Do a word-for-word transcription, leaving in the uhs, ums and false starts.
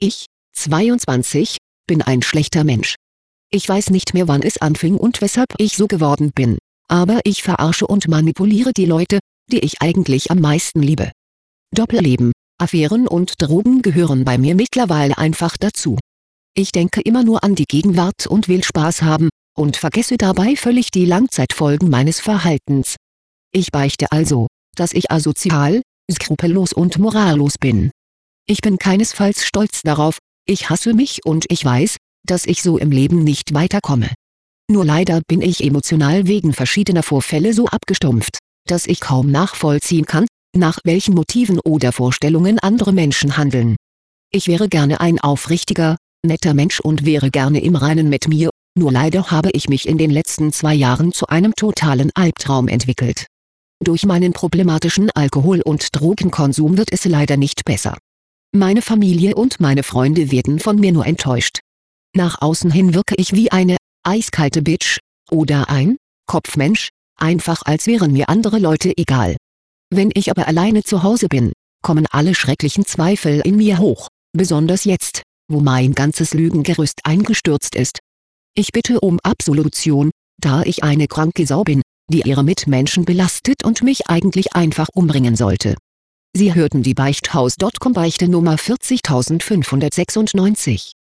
Ich, zweiundzwanzig, bin ein schlechter Mensch. Ich weiß nicht mehr, wann es anfing und weshalb ich so geworden bin, aber ich verarsche und manipuliere die Leute, die ich eigentlich am meisten liebe. Doppelleben, Affären und Drogen gehören bei mir mittlerweile einfach dazu. Ich denke immer nur an die Gegenwart und will Spaß haben, und vergesse dabei völlig die Langzeitfolgen meines Verhaltens. Ich beichte also, dass ich asozial, skrupellos und morallos bin. Ich bin keinesfalls stolz darauf, ich hasse mich und ich weiß, dass ich so im Leben nicht weiterkomme. Nur leider bin ich emotional wegen verschiedener Vorfälle so abgestumpft, dass ich kaum nachvollziehen kann, nach welchen Motiven oder Vorstellungen andere Menschen handeln. Ich wäre gerne ein aufrichtiger, netter Mensch und wäre gerne im Reinen mit mir, nur leider habe ich mich in den letzten zwei Jahren zu einem totalen Albtraum entwickelt. Durch meinen problematischen Alkohol- und Drogenkonsum wird es leider nicht besser. Meine Familie und meine Freunde werden von mir nur enttäuscht. Nach außen hin wirke ich wie eine eiskalte Bitch oder ein Kopfmensch, einfach als wären mir andere Leute egal. Wenn ich aber alleine zu Hause bin, kommen alle schrecklichen Zweifel in mir hoch, besonders jetzt, wo mein ganzes Lügengerüst eingestürzt ist. Ich bitte um Absolution, da ich eine kranke Sau bin, die ihre Mitmenschen belastet und mich eigentlich einfach umbringen sollte. Sie hörten die Beichthaus Punkt com Beichte Nummer vierzigtausendfünfhundertsechsundneunzig.